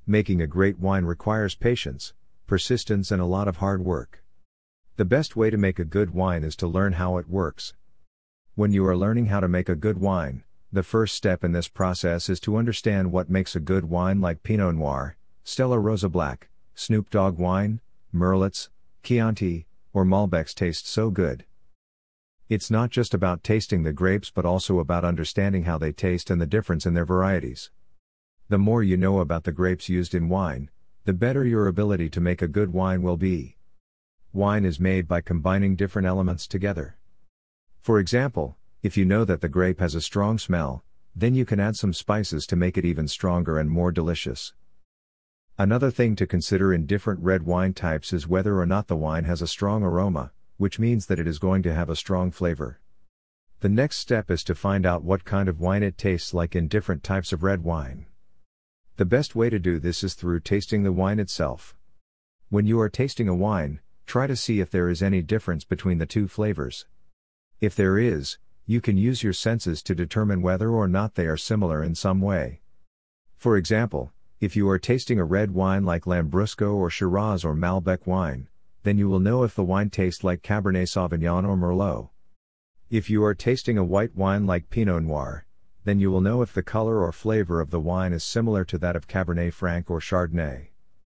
Making a great wine requires patience, persistence, and a lot of hard work. The best way to make a good wine is to learn how it works. When you are learning how to make a good wine, the first step in this process is to understand what makes a good wine like Pinot Noir, Stella Rosa Black, Snoop Dogg wine, Merlots, Chianti, or Malbecs taste so good. It's not just about tasting the grapes but also about understanding how they taste and the difference in their varieties. The more you know about the grapes used in wine, the better your ability to make a good wine will be. Wine is made by combining different elements together. For example, if you know that the grape has a strong smell, then you can add some spices to make it even stronger and more delicious. Another thing to consider in different red wine types is whether or not the wine has a strong aroma, which means that it is going to have a strong flavor. The next step is to find out what kind of wine it tastes like in different types of red wine. The best way to do this is through tasting the wine itself. When you are tasting a wine, try to see if there is any difference between the two flavors. If there is, you can use your senses to determine whether or not they are similar in some way. For example, if you are tasting a red wine like Lambrusco or Shiraz or Malbec wine, then you will know if the wine tastes like Cabernet Sauvignon or Merlot. If you are tasting a white wine like Pinot Noir, then you will know if the color or flavor of the wine is similar to that of Cabernet Franc or Chardonnay.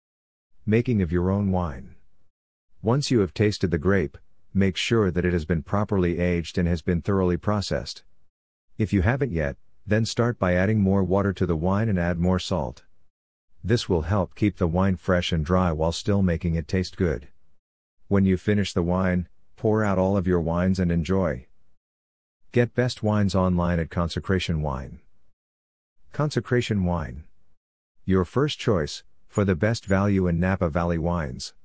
Making of your own wine. Once you have tasted the grape, make sure that it has been properly aged and has been thoroughly processed. If you haven't yet, then start by adding more water to the wine and add more salt. This will help keep the wine fresh and dry while still making it taste good. When you finish the wine, pour out all of your wines and enjoy. Get best wines online at Consecration Wine. Consecration Wine. Your first choice for the best value in Napa Valley wines.